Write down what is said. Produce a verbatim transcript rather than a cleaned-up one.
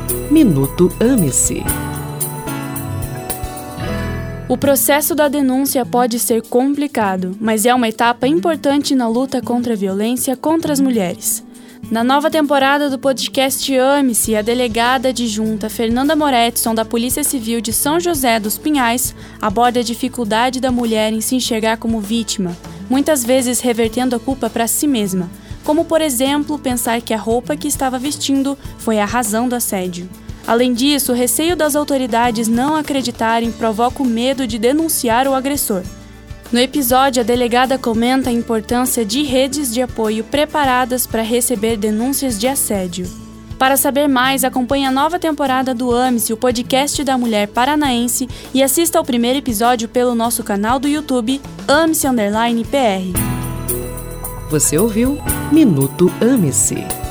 Minuto Ame-se. O processo da denúncia pode ser complicado, mas é uma etapa importante na luta contra a violência contra as mulheres. Na nova temporada do podcast Ame-se, a delegada adjunta Fernanda Moretson, da Polícia Civil de São José dos Pinhais, aborda a dificuldade da mulher em se enxergar como vítima, muitas vezes revertendo a culpa para si mesma, como, por exemplo, pensar que a roupa que estava vestindo foi a razão do assédio. Além disso, o receio das autoridades não acreditarem provoca o medo de denunciar o agressor. No episódio, a delegada comenta a importância de redes de apoio preparadas para receber denúncias de assédio. Para saber mais, acompanhe a nova temporada do Ame-se, o podcast da mulher paranaense, e assista ao primeiro episódio pelo nosso canal do YouTube, Ame-se Underline P R. Você ouviu Minuto Ame-se.